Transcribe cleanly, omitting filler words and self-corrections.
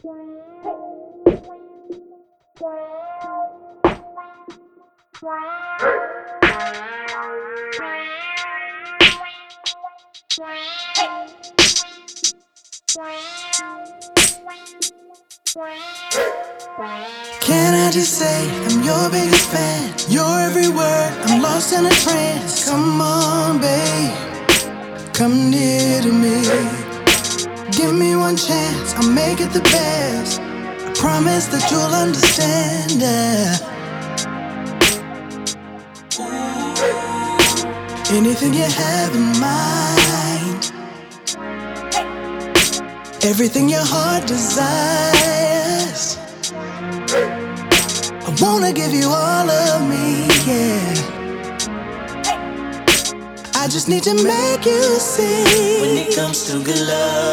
Can I just say I'm your biggest fan? Your every word, I'm lost in a trance. Come on, babe, come near to me. Give me one chance, I'll make it the best. I promise that you'll understand, yeah. Anything you have in mind, everything your heart desires, I wanna give you all of me, yeah. I just need to make you see. When it comes to good love,